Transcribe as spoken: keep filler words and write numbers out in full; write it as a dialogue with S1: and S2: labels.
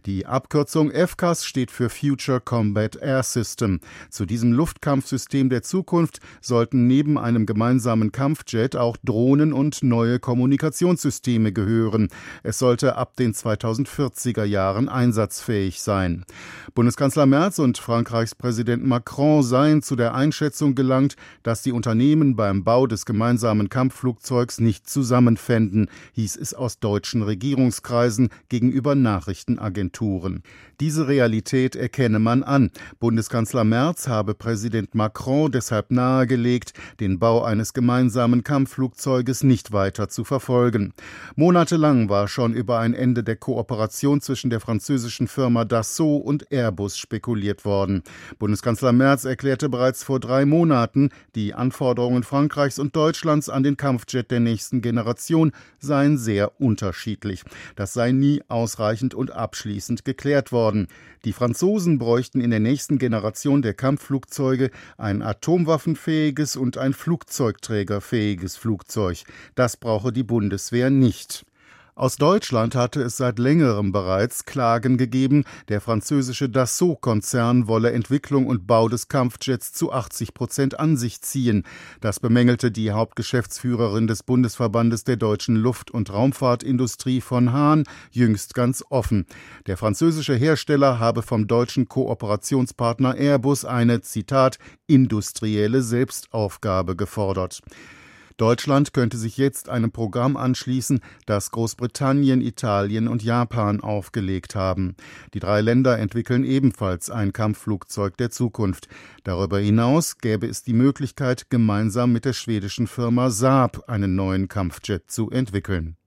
S1: Die Abkürzung F C A S steht für Future Combat Air System. Zu diesem Luftkampfsystem der Zukunft sollten neben einem gemeinsamen Kampfjet auch Drohnen und neue Kommunikationssysteme gehören. Es sollte ab den zweitausendvierziger Jahren einsatzfähig sein. Bundeskanzler Merz und Frankreichs Präsident Macron seien zu der Einschätzung gelangt, dass die Unternehmen beim Bau des gemeinsamen Kampfflugzeugs nicht zusammenfänden, hieß es aus deutschen Regierungskreisen gegenüber Nachrichtenagenturen. Diese Realität erkenne man an. Bundeskanzler Merz habe Präsident Macron deshalb nahegelegt, den Bau eines gemeinsamen Kampfflugzeuges nicht weiter zu verfolgen. Monatelang war schon über ein Ende der Kooperation zwischen der französischen Firma Dassault und Airbus spekuliert worden. Bundeskanzler Merz erklärte bereits vor drei Monaten, die Anforderungen Frankreichs und Deutschlands an den Kampfjet der nächsten Generation seien sehr unterschiedlich. Das sei nie ausreichend und abschließend geklärt worden. Die Franzosen bräuchten in der nächsten Generation der Kampfflugzeuge ein atomwaffenfähiges und ein flugzeugträgerfähiges Flugzeug. Das brauche die Bundeswehr nicht. Aus Deutschland hatte es seit längerem bereits Klagen gegeben, der französische Dassault-Konzern wolle Entwicklung und Bau des Kampfjets zu achtzig Prozent an sich ziehen. Das bemängelte die Hauptgeschäftsführerin des Bundesverbandes der deutschen Luft- und Raumfahrtindustrie von Hahn jüngst ganz offen. Der französische Hersteller habe vom deutschen Kooperationspartner Airbus eine, Zitat, industrielle Selbstaufgabe gefordert. Deutschland könnte sich jetzt einem Programm anschließen, das Großbritannien, Italien und Japan aufgelegt haben. Die drei Länder entwickeln ebenfalls ein Kampfflugzeug der Zukunft. Darüber hinaus gäbe es die Möglichkeit, gemeinsam mit der schwedischen Firma Saab einen neuen Kampfjet zu entwickeln.